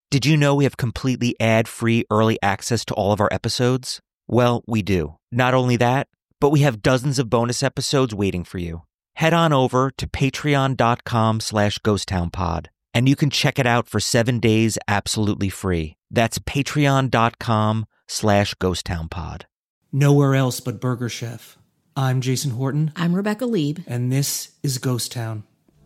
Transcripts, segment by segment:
Did you know we have completely ad-free early access to all of our episodes? Well, we do. Not only that, but we have dozens of bonus episodes waiting for you. Head on over to patreon.com/ghosttownpod, and you can check it out for 7 days absolutely free. That's patreon.com/ghosttownpod. Nowhere else but Burger Chef. I'm Jason Horton. I'm Rebecca Lieb. And this is Ghost Town.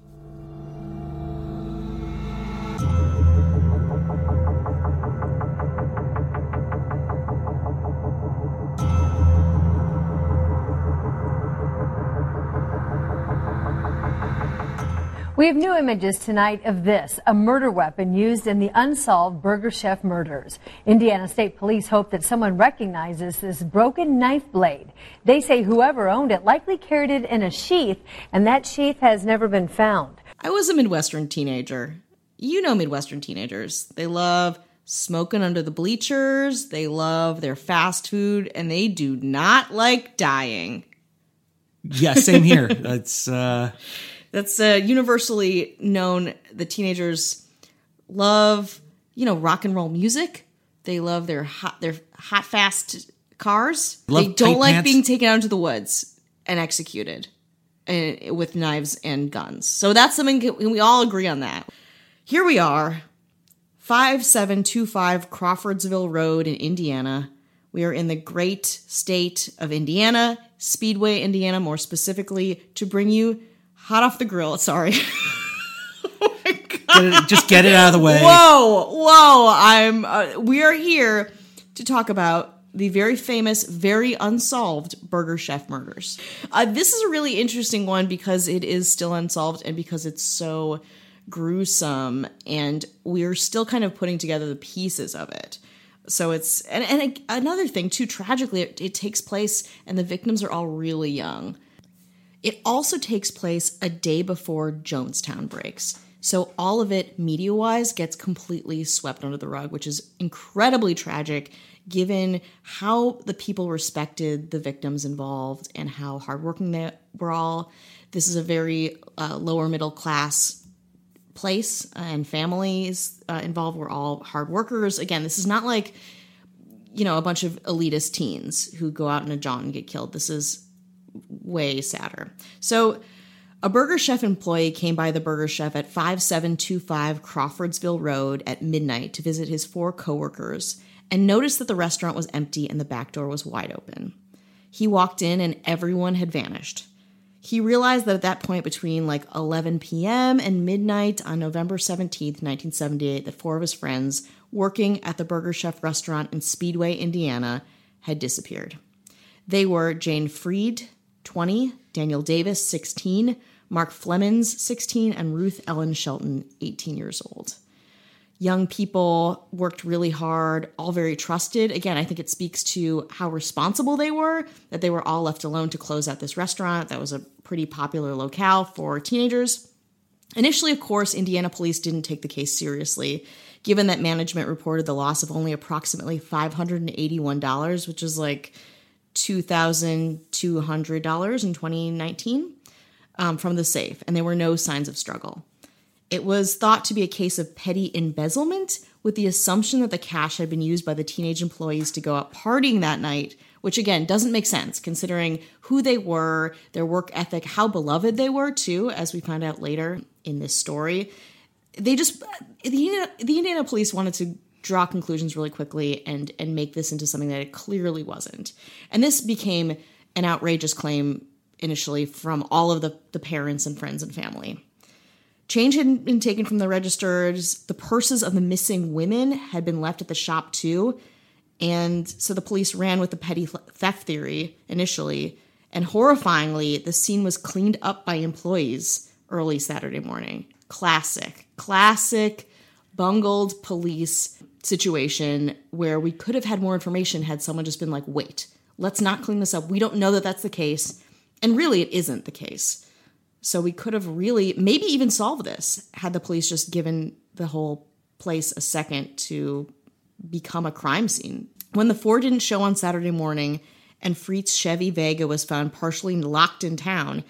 We have new images tonight of this, a murder weapon used in the unsolved Burger Chef murders. Indiana State Police hope that someone recognizes this broken knife blade. They say whoever owned it likely carried it in a sheath, and that sheath has never been found. I was a Midwestern teenager. You know Midwestern teenagers. They love smoking under the bleachers, they love their fast food, and they do not like dying. Yeah, same here. That's universally known. The teenagers love, rock and roll music. They love their hot, fast cars. They don't like being taken out into the woods and executed with knives and guns. So that's something, we all agree on that. Here we are, 5725 Crawfordsville Road in Indiana. We are in the great state of Indiana, Speedway, Indiana, more specifically, to bring you hot off the grill, sorry. Oh my God. Just get it out of the way. Whoa. We are here to talk about the very famous, very unsolved Burger Chef murders. This is a really interesting one because it is still unsolved and because it's so gruesome, and we're still kind of putting together the pieces of it. So it's, and another thing too, tragically, it takes place and the victims are all really young. It also takes place a day before Jonestown breaks. So all of it, media-wise, gets completely swept under the rug, which is incredibly tragic given how the people respected the victims involved and how hardworking they were all. This is a very lower middle class place, and families involved were all hard workers. Again, this is not like, a bunch of elitist teens who go out in a jaunt and get killed. This is way sadder. So a Burger Chef employee came by the Burger Chef at 5725 Crawfordsville Road at midnight to visit his 4 coworkers and noticed that the restaurant was empty and the back door was wide open. He walked in and everyone had vanished. He realized that at that point between 11 p.m. and midnight on November 17th, 1978, that 4 of his friends working at the Burger Chef restaurant in Speedway, Indiana, had disappeared. They were Jane Freed, 20, Daniel Davis, 16, Mark Flemons, 16, and Ruth Ellen Shelton, 18 years old. Young people worked really hard, all very trusted. Again, I think it speaks to how responsible they were, that they were all left alone to close out this restaurant. That was a pretty popular locale for teenagers. Initially, of course, Indiana police didn't take the case seriously, given that management reported the loss of only approximately $581, which is $2,200 in 2019 from the safe, and there were no signs of struggle. It was thought to be a case of petty embezzlement, with the assumption that the cash had been used by the teenage employees to go out partying that night, which again doesn't make sense considering who they were, their work ethic, how beloved they were too, as we find out later in this story. The Indiana police wanted to draw conclusions really quickly and make this into something that it clearly wasn't. And this became an outrageous claim initially from all of the parents and friends and family. Change had been taken from the registers. The purses of the missing women had been left at the shop too. And so the police ran with the petty theft theory initially. And horrifyingly, the scene was cleaned up by employees early Saturday morning. Classic bungled police situation where we could have had more information had someone just been like, wait, let's not clean this up. We don't know that that's the case. And really, it isn't the case. So we could have really maybe even solved this had the police just given the whole place a second to become a crime scene. When the 4 didn't show on Saturday morning and Freet's Chevy Vega was found partially locked in town,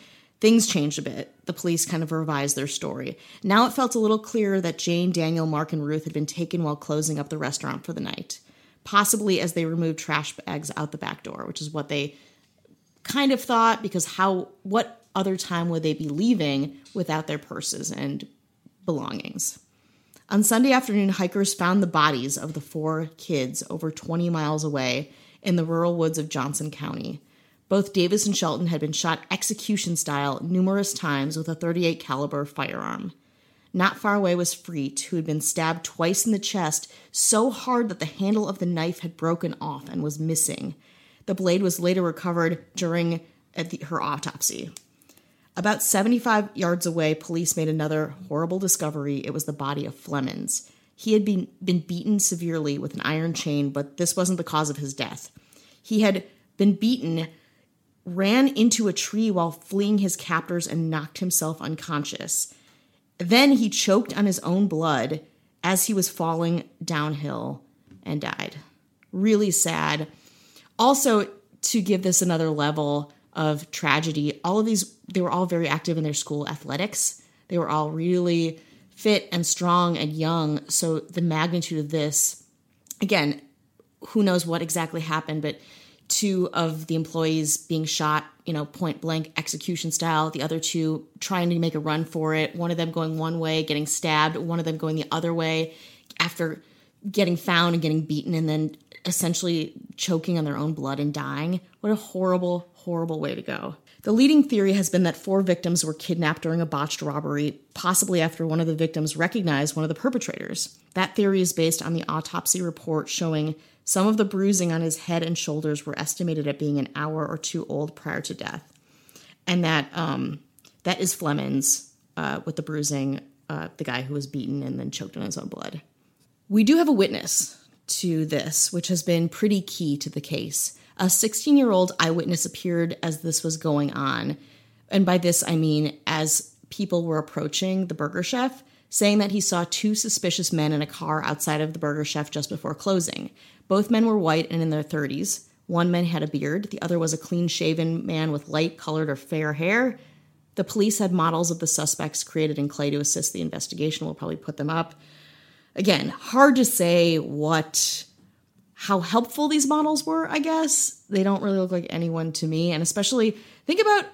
things changed a bit. The police kind of revised their story. Now it felt a little clearer that Jane, Daniel, Mark, and Ruth had been taken while closing up the restaurant for the night, possibly as they removed trash bags out the back door, which is what they kind of thought, because what other time would they be leaving without their purses and belongings? On Sunday afternoon, hikers found the bodies of the 4 kids over 20 miles away in the rural woods of Johnson County. Both Davis and Shelton had been shot execution style numerous times with a .38 caliber firearm. Not far away was Freet, who had been stabbed twice in the chest so hard that the handle of the knife had broken off and was missing. The blade was later recovered during her autopsy. About 75 yards away, police made another horrible discovery. It was the body of Flemons. He had been beaten severely with an iron chain, but this wasn't the cause of his death. He had been beaten, ran into a tree while fleeing his captors, and knocked himself unconscious. Then he choked on his own blood as he was falling downhill and died. Really sad. Also, to give this another level of tragedy, all of these, they were all very active in their school athletics. They were all really fit and strong and young. So the magnitude of this, again, who knows what exactly happened, but 2 of the employees being shot, point blank execution style, the other 2 trying to make a run for it, one of them going one way, getting stabbed, one of them going the other way after getting found and getting beaten, and then essentially choking on their own blood and dying. What a horrible, horrible way to go. The leading theory has been that 4 victims were kidnapped during a botched robbery, possibly after one of the victims recognized one of the perpetrators. That theory is based on the autopsy report showing some of the bruising on his head and shoulders were estimated at being an hour or 2 old prior to death. And that is Flemons with the bruising, the guy who was beaten and then choked on his own blood. We do have a witness to this, which has been pretty key to the case. A 16-year-old eyewitness appeared as this was going on. And by this, I mean as people were approaching the Burger Chef, saying that he saw 2 suspicious men in a car outside of the Burger Chef just before closing. Both men were white and in their 30s. One man had a beard. The other was a clean-shaven man with light-colored or fair hair. The police had models of the suspects created in clay to assist the investigation. We'll probably put them up. Again, hard to say how helpful these models were, I guess. They don't really look like anyone to me. And especially, think about,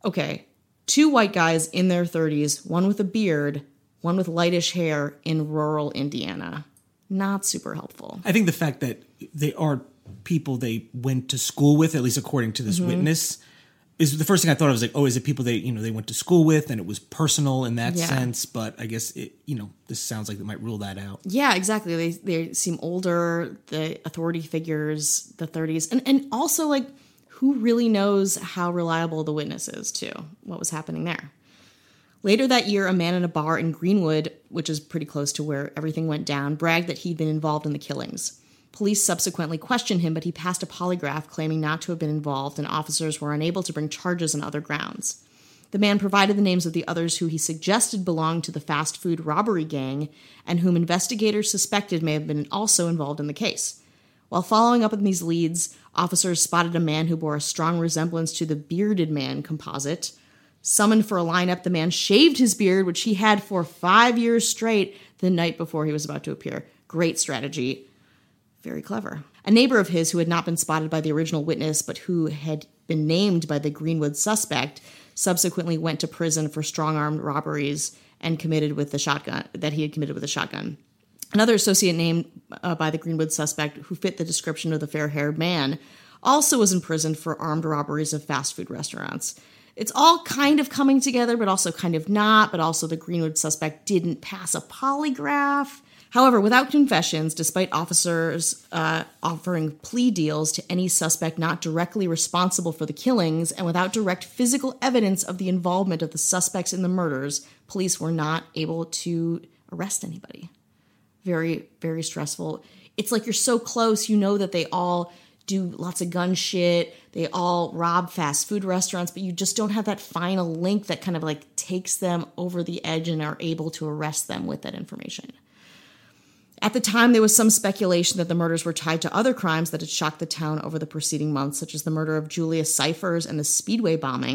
2 white guys in their 30s, one with a beard, one with lightish hair in rural Indiana. Not super helpful. I think the fact that they are people they went to school with, at least according to this witness, is the first thing I thought of. Was like, is it people they went to school with and it was personal in that sense? But I guess this sounds like they might rule that out. Yeah, exactly. They seem older, the authority figures, the 30s, and also like who really knows how reliable the witness is too? What was happening there? Later that year, a man in a bar in Greenwood, which is pretty close to where everything went down, bragged that he'd been involved in the killings. Police subsequently questioned him, but he passed a polygraph claiming not to have been involved, and officers were unable to bring charges on other grounds. The man provided the names of the others who he suggested belonged to the fast food robbery gang and whom investigators suspected may have been also involved in the case. While following up on these leads, officers spotted a man who bore a strong resemblance to the bearded man composite. Summoned for a lineup, the man shaved his beard, which he had for 5 years straight, the night before he was about to appear. Great strategy. Very clever. A neighbor of his who had not been spotted by the original witness, but who had been named by the Greenwood suspect, subsequently went to prison for strong-armed robberies and committed with the shotgun. Another associate named by the Greenwood suspect, who fit the description of the fair-haired man, also was imprisoned for armed robberies of fast food restaurants. It's all kind of coming together, but also kind of not, but also the Greenwood suspect didn't pass a polygraph. However, without confessions, despite officers offering plea deals to any suspect not directly responsible for the killings, and without direct physical evidence of the involvement of the suspects in the murders, police were not able to arrest anybody. Very, very stressful. It's like you're so close, you know that they all do lots of gun shit, they all rob fast food restaurants, but you just don't have that final link that kind of like takes them over the edge and are able to arrest them with that information. At the time, there was some speculation that the murders were tied to other crimes that had shocked the town over the preceding months, such as the murder of Julius Cyphers and the Speedway bombings,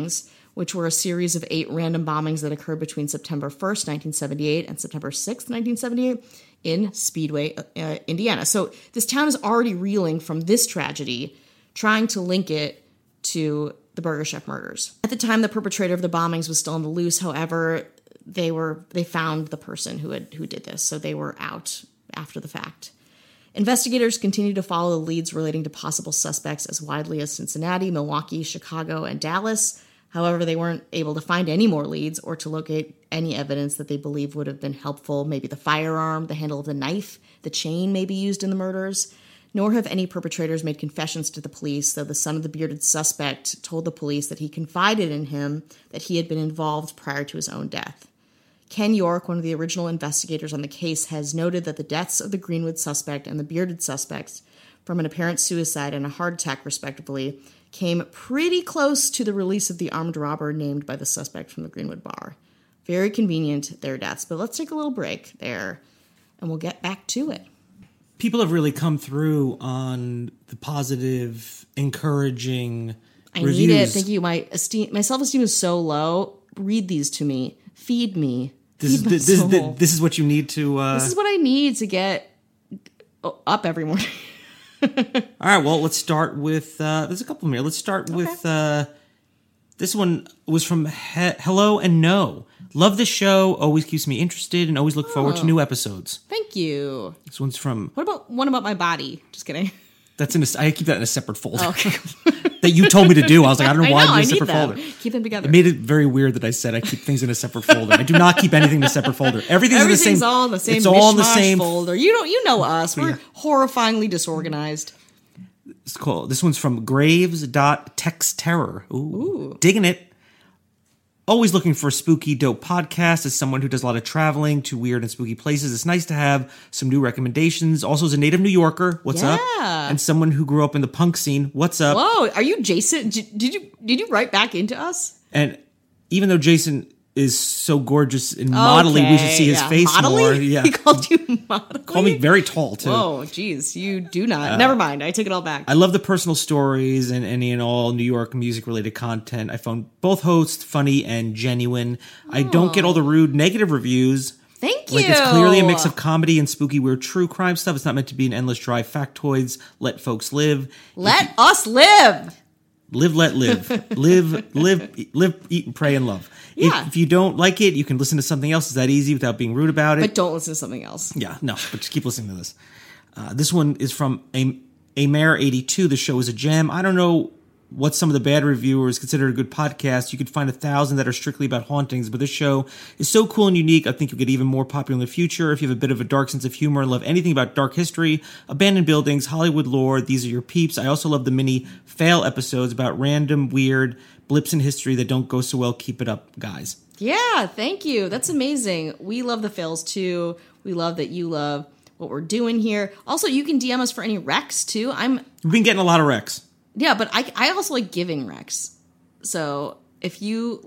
which were a series of 8 random bombings that occurred between September 1st, 1978 and September 6th, 1978 in Speedway, Indiana. So this town is already reeling from this tragedy, trying to link it to the Burger Chef murders. At the time, the perpetrator of the bombings was still on the loose. However, they found the person who did this, so they were out after the fact. Investigators continue to follow the leads relating to possible suspects as widely as Cincinnati, Milwaukee, Chicago, and Dallas. However, they weren't able to find any more leads or to locate any evidence that they believe would have been helpful. Maybe the firearm, the handle of the knife, the chain may be used in the murders. Nor have any perpetrators made confessions to the police, though the son of the bearded suspect told the police that he confided in him that he had been involved prior to his own death. Ken York, one of the original investigators on the case, has noted that the deaths of the Greenwood suspect and the bearded suspects, from an apparent suicide and a heart attack respectively, came pretty close to the release of the armed robber named by the suspect from the Greenwood bar. Very convenient, their deaths. But let's take a little break there, and we'll get back to it. People have really come through on the positive, encouraging reviews. Need it. Thank you. My self-esteem is so low. Read these to me. Feed me. This is what you need to... This is what I need to get up every morning. All right, well, let's start with... there's a couple of them here. Let's start with... This one was from Hello and No. Love the show. Always keeps me interested and always look forward to new episodes. Thank you. This one's from... What about one about my body? Just kidding. That's I keep that in a separate folder. Oh, okay. That you told me to do. I was like, I don't know why I need a separate folder. Keep them together. It made it very weird that I said I keep things in a separate folder. I do not keep anything in a separate folder. Everything's all in the same. It's all in the same folder. You know us. We're horrifyingly disorganized. It's cool. This one's from Graves.TextTerror. Ooh. Digging it. Always looking for a spooky, dope podcast. As someone who does a lot of traveling to weird and spooky places, it's nice to have some new recommendations. Also, as a native New Yorker, what's up? And someone who grew up in the punk scene, what's up? Whoa, are you Jason? Did you write back into us? And even though Jason is so gorgeous and modelly, we should see his face more. Yeah. He called you modelly? Called me very tall, too. Whoa, geez, you do not. Never mind, I take it all back. I love the personal stories and any and all New York music-related content. I found both hosts funny and genuine. I don't get all the rude negative reviews. Thank you. It's clearly a mix of comedy and spooky, weird, true crime stuff. It's not meant to be an endless dry factoids. Let folks live. Let us live. Live, let live. live, eat, and pray, and love. Yeah. If you don't like it, you can listen to something else. It's that easy without being rude about it. But don't listen to something else. Yeah, no, but just keep listening to this. This one is from Mayor82. The show is a gem. I don't know what some of the bad reviewers consider a good podcast. You could find 1,000 that are strictly about hauntings, but this show is so cool and unique. I think you'll get even more popular in the future. If you have a bit of a dark sense of humor and love anything about dark history, abandoned buildings, Hollywood lore, these are your peeps. I also love the mini fail episodes about random, weird blips in history that don't go so well. Keep it up, guys. Yeah, thank you. That's amazing. We love the fails too. We love that you love what we're doing here. Also, you can DM us for any recs too. We've been getting a lot of recs. Yeah, but I also like giving recs. So if you're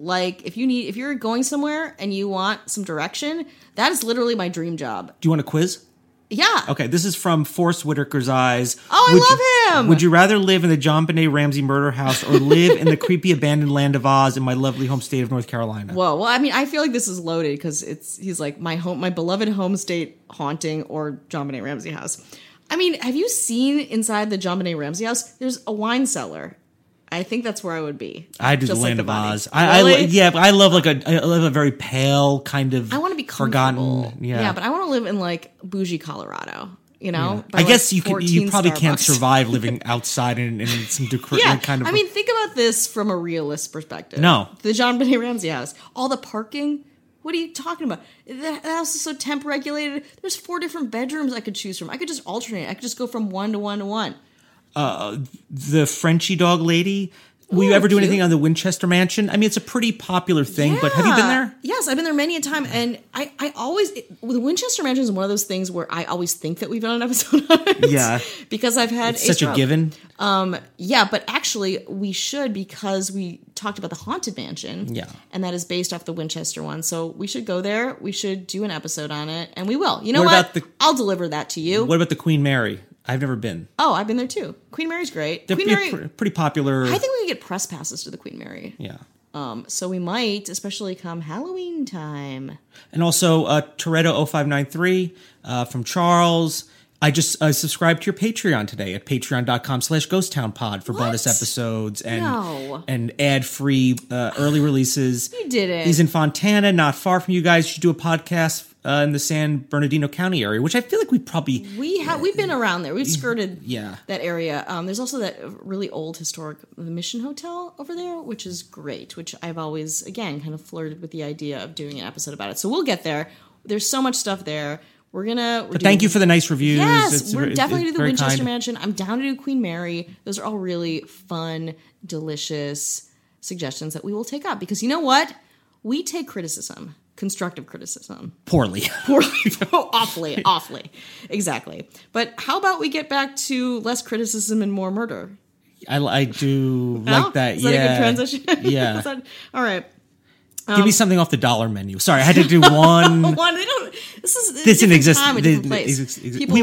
going somewhere and you want some direction, that is literally my dream job. Do you want a quiz? Yeah. Okay, this is from Forrest Whitaker's Eyes. Oh, I love him! Would you rather live in the John Benet Ramsey murder house or live in the creepy abandoned land of Oz in my lovely home state of North Carolina? Whoa, well, I mean, I feel like this is loaded because he's like my beloved home state haunting or John Benet Ramsey house. I mean, have you seen inside the John Benet Ramsey house? There's a wine cellar. I think that's where I would be. I do the land of Oz. Really? But I love I love a very pale kind of. I want to be forgotten. Comfortable. Yeah, but I want to live in like bougie Colorado. You know, I guess you probably Starbucks. can't survive living outside in some kind of. I mean, think about this from a realist perspective. No, the John Benet Ramsey house, all the parking. What are you talking about? That house is so temp regulated. There's 4 different bedrooms I could choose from. I could just alternate. I could just go from 1 to 1 to 1. The Frenchie dog lady. Will you ever do anything on the Winchester Mansion? I mean, it's a pretty popular thing, but have you been there? Yes, I've been there many a time. And I always, the Winchester Mansion is one of those things where I always think that we've done an episode on it. Yeah. Because I've had it's such a given. Yeah, but actually we should because we talked about the Haunted Mansion. Yeah. And that is based off the Winchester one. So we should go there. We should do an episode on it. And we will. You know what? I'll deliver that to you. What about the Queen Mary? I've never been. Oh, I've been there too. Queen Mary's great. They're Queen Mary, pretty popular. I think we could get press passes to the Queen Mary. Yeah. So we might, especially come Halloween time. And also Toretto 0593 from Charles. I just subscribed to your Patreon today at patreon.com/ghosttownpod for bonus episodes and ad-free early releases. You did it. He's in Fontana, not far from you guys. You should do a podcast in the San Bernardino County area, which I feel like we've been around there. We've skirted that area. There's also that really old historic Mission Hotel over there, which is great, which I've always, again, kind of flirted with the idea of doing an episode about it. So we'll get there. There's so much stuff there. Thank you for the nice reviews. Yes, we're definitely it's do the Winchester kind. Mansion. I'm down to do Queen Mary. Those are all really fun, delicious suggestions that we will take up. Because you know what? We take criticism, constructive criticism. Poorly. Awfully. Exactly. But how about we get back to less criticism and more murder? I do like that. Is that a good transition? Yeah. All right. Give me something off the dollar menu. Sorry, I had to do one. This didn't exist. Time, a different place.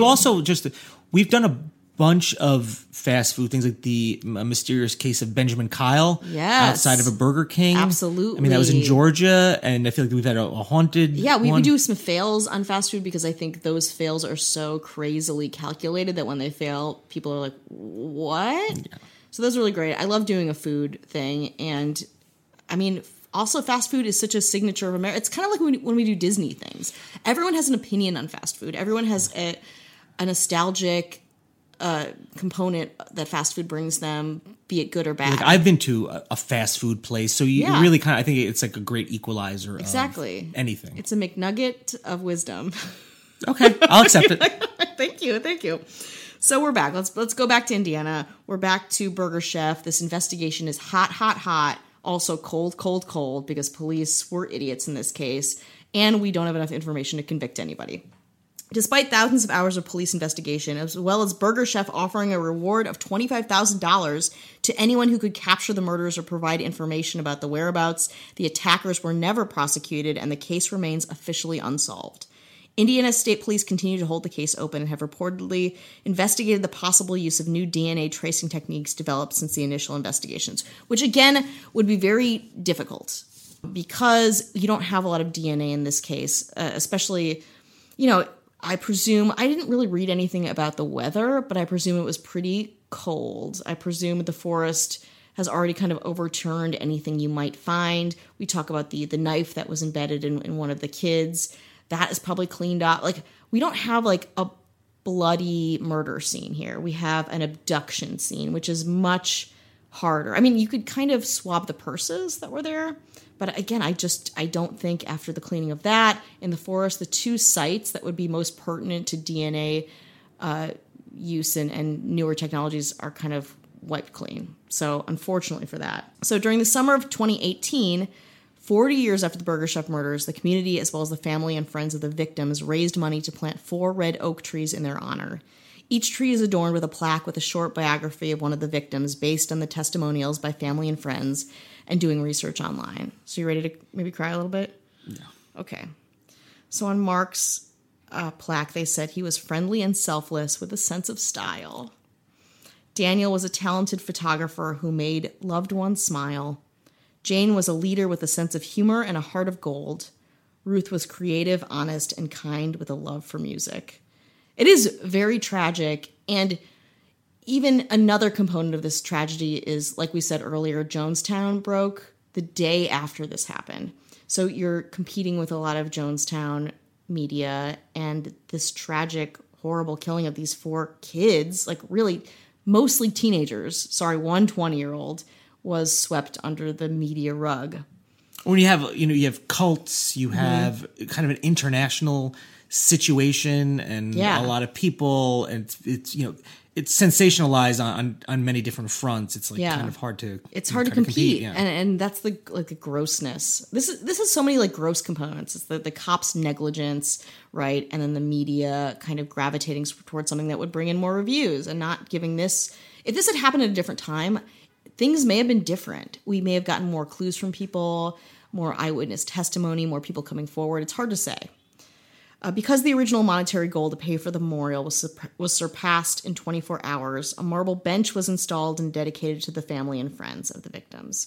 We've done a bunch of fast food things, like the mysterious case of Benjamin Kyle outside of a Burger King. Absolutely. I mean, that was in Georgia, and I feel like we've had a haunted. Yeah, we do some fails on fast food because I think those fails are so crazily calculated that when they fail, people are like, "What?" Yeah. So those are really great. I love doing a food thing, and I mean. Also, fast food is such a signature of America. It's kind of like when we do Disney things. Everyone has an opinion on fast food. Everyone has a nostalgic component that fast food brings them, be it good or bad. Like I've been to a fast food place, so you really kind of, I think it's like a great equalizer exactly. of anything. It's a McNugget of wisdom. Okay, I'll accept it. Thank you. So we're back. Let's go back to Indiana. We're back to Burger Chef. This investigation is hot. Also cold, because police were idiots in this case, and we don't have enough information to convict anybody. Despite thousands of hours of police investigation, as well as Burger Chef offering a reward of $25,000 to anyone who could capture the murders or provide information about the whereabouts, the attackers were never prosecuted, and the case remains officially unsolved. Indiana State Police continue to hold the case open and have reportedly investigated the possible use of new DNA tracing techniques developed since the initial investigations, which again would be very difficult because you don't have a lot of DNA in this case, especially, I presume, I didn't really read anything about the weather, but I presume it was pretty cold. I presume the forest has already kind of overturned anything you might find. We talk about the knife that was embedded in one of the kids. That is probably cleaned up. Like, we don't have like a bloody murder scene here. We have an abduction scene, which is much harder. I mean, you could kind of swab the purses that were there. But again, I don't think after the cleaning of that in the forest, the two sites that would be most pertinent to DNA use and newer technologies are kind of wiped clean. So unfortunately for that. So during the summer of 2018, 40 years after the Burger Chef murders, the community, as well as the family and friends of the victims, raised money to plant 4 red oak trees in their honor. Each tree is adorned with a plaque with a short biography of one of the victims based on the testimonials by family and friends and doing research online. So you ready to maybe cry a little bit? Yeah. Okay. So on Mark's plaque, they said he was friendly and selfless with a sense of style. Daniel was a talented photographer who made loved ones smile. Jane was a leader with a sense of humor and a heart of gold. Ruth was creative, honest, and kind with a love for music. It is very tragic, and even another component of this tragedy is, like we said earlier, Jonestown broke the day after this happened. So you're competing with a lot of Jonestown media, and this tragic, horrible killing of these 4 kids, like really mostly teenagers, one 20-year-old, was swept under the media rug. When you have cults, you have kind of an international situation and a lot of people, and it's sensationalized on many different fronts. It's like kind of hard to compete. Yeah. And that's the grossness. This is so many like gross components. It's the cops' negligence, right? And then the media kind of gravitating towards something that would bring in more reviews and not giving this. If this had happened at a different time, things may have been different. We may have gotten more clues from people, more eyewitness testimony, more people coming forward. It's hard to say. Because the original monetary goal to pay for the memorial was surpassed in 24 hours, a marble bench was installed and dedicated to the family and friends of the victims.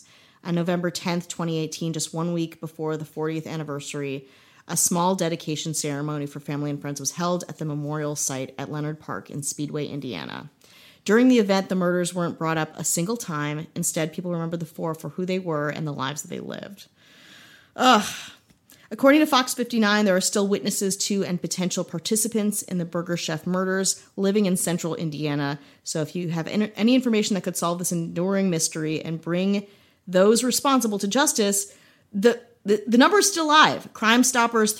On November 10th, 2018, just 1 week before the 40th anniversary, a small dedication ceremony for family and friends was held at the memorial site at Leonard Park in Speedway, Indiana. During the event, the murders weren't brought up a single time. Instead, people remembered the four for who they were and the lives that they lived. According to Fox 59, there are still witnesses to and potential participants in the Burger Chef murders living in central Indiana. So if you have any information that could solve this enduring mystery and bring those responsible to justice, the number is still live. Crime Stoppers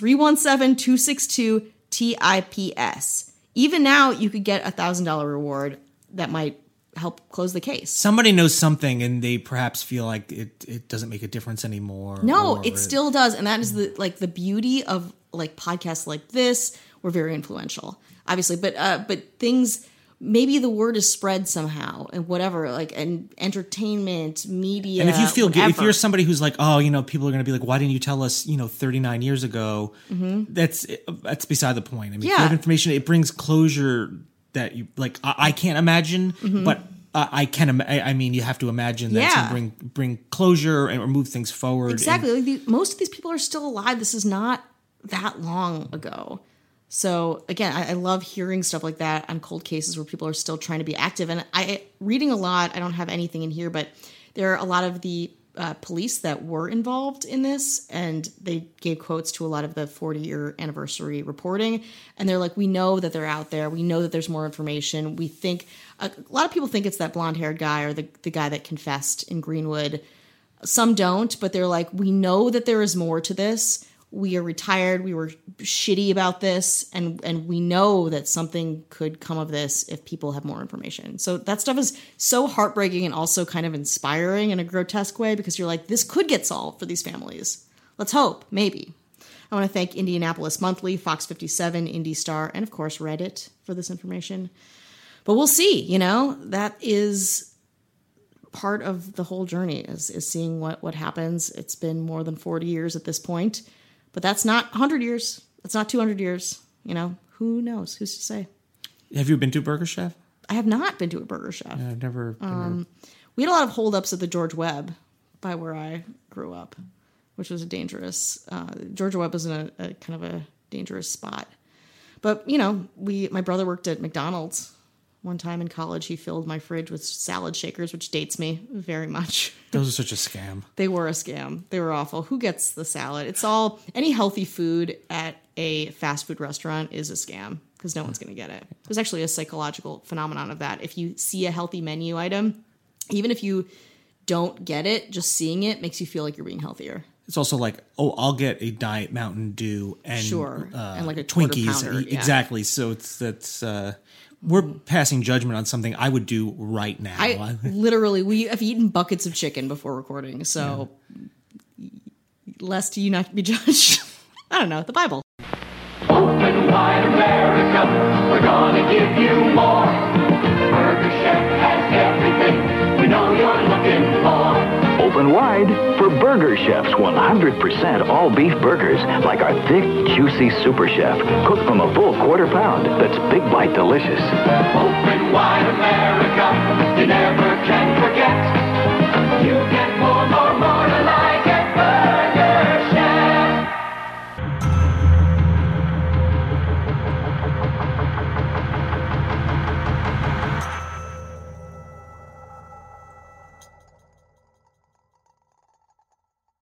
317-262-TIPS. Even now, you could get a $1,000 reward that might help close the case. Somebody knows something and they perhaps feel like it doesn't make a difference anymore. No, it still does. And that is the beauty of like podcasts like this. We're very influential, obviously, but things, maybe the word is spread somehow and whatever, like, and entertainment, media. And if you feel whatever. if you're somebody who's like, oh, people are going to be like, why didn't you tell us, 39 years ago? Mm-hmm. That's beside the point. I mean, if you have information, it brings closure that you like. I can't imagine, but I can. I mean, you have to imagine that's going to bring closure and move things forward. Exactly. Most of these people are still alive. This is not that long ago. So again, I love hearing stuff like that on cold cases where people are still trying to be active. And reading a lot. I don't have anything in here, but there are a lot of the police that were involved in this, and they gave quotes to a lot of the 40-year anniversary reporting. And they're like, we know that they're out there. We know that there's more information. We think a lot of people think it's that blonde-haired guy or the guy that confessed in Greenwood. Some don't, but they're like, we know that there is more to this. We are retired. We were shitty about this. And we know that something could come of this if people have more information. So that stuff is so heartbreaking and also kind of inspiring in a grotesque way, because you're like, this could get solved for these families. Let's hope. Maybe. I want to thank Indianapolis Monthly, Fox 57, Indy Star, and of course Reddit for this information. But we'll see, that is part of the whole journey is seeing what happens. It's been more than 40 years at this point. But that's not 100 years. That's not 200 years. Who knows? Who's to say? Have you been to a Burger Chef? I have not been to a Burger Chef. Yeah, I've never been we had a lot of holdups at the George Webb by where I grew up, which was a dangerous. George Webb was in a kind of a dangerous spot. But, my brother worked at McDonald's. One time in college, he filled my fridge with salad shakers, which dates me very much. Those are such a scam. They were a scam. They were awful. Who gets the salad? It's all, any healthy food at a fast food restaurant is a scam because no one's going to get it. There's actually a psychological phenomenon of that. If you see a healthy menu item, even if you don't get it, just seeing it makes you feel like you're being healthier. It's also like, I'll get a Diet Mountain Dew and and like a Twinkies. Pounder, yeah. Exactly. So we're passing judgment on something I would do right now. We have eaten buckets of chicken before recording, so lest you not be judged. I don't know, the Bible. Open wide America, we're gonna give you more. Burger Chef has everything we know you're looking for. Open wide for Burger Chef's 100% all-beef burgers, like our thick, juicy Super Chef, cooked from a full quarter pound. That's big bite delicious. Open wide America, you never